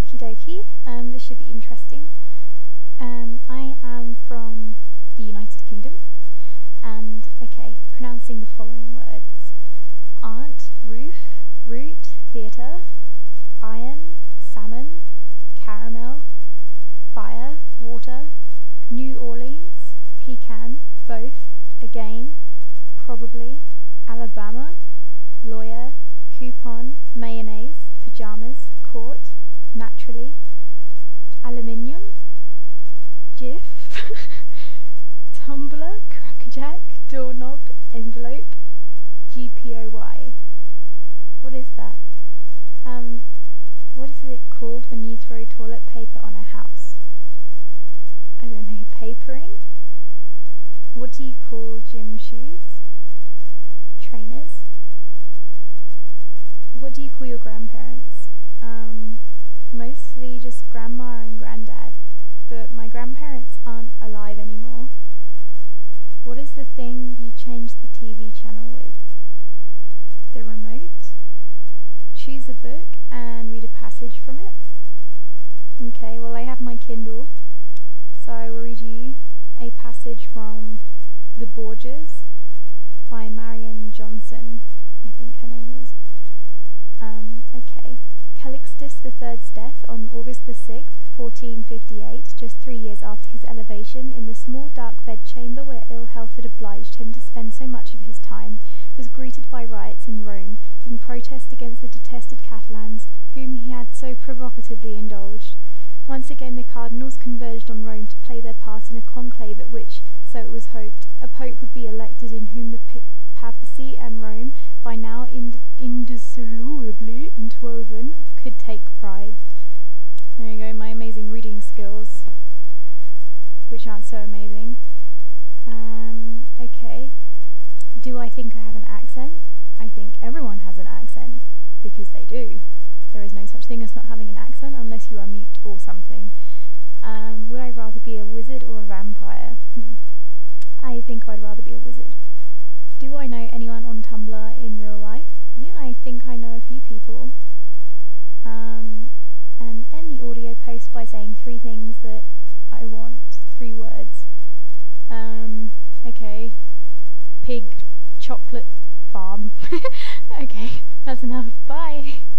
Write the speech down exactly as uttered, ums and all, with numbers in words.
Okie dokie. Um, this should be interesting. Um, I am from the United Kingdom, and okay, pronouncing the following words: aunt, roof, root, theatre, iron, salmon, caramel, fire, water, New Orleans, pecan, both, again, probably, Alabama, lawyer, coupon, mayonnaise, pyjamas, court, naturally, aluminium, Jif, tumbler, crackerjack, doorknob, envelope, G P O Y. What is that? Um, what is it called when you throw toilet paper on a house? I don't know, papering? What do you call gym shoes? Trainers? What do you call your grandparents? Um, mostly just grandma and granddad, but my grandparents aren't alive anymore. What is the thing you change the T V channel with? The remote? Choose a book and read a passage from it. Okay, well I have my Kindle, so I will read you a passage from The Borgias by Marion Johnson, I think her name is. Um, okay. Calixtus the third's death on August the sixth, fourteen fifty-eight, just three years after his elevation, in the small dark bedchamber where ill health had obliged him to spend so much of his time, was greeted by riots in Rome, in protest against the detested Catalans, whom he had so provocatively indulged. Once again the cardinals converged on Rome to play their part in a conclave at which, so it was hoped, a pope would be elected in whom the p- papacy and Rome, by now ind- indissolubly interwoven, could take pride. There you go, my amazing reading skills, which aren't so amazing. Um, okay. Do I think I have an accent? I think everyone has an accent, because they do. There is no such thing as not having an accent unless you are mute or something. Um, would I rather be a wizard or a vampire? Hmm. I think I'd rather be a wizard. Do I know anyone on Tumblr in real life? Yeah, I think I know a few people. Um, and end the audio post by saying three things that I want. Three words. Um, okay. Pig chocolate farm. Okay, that's enough. Bye.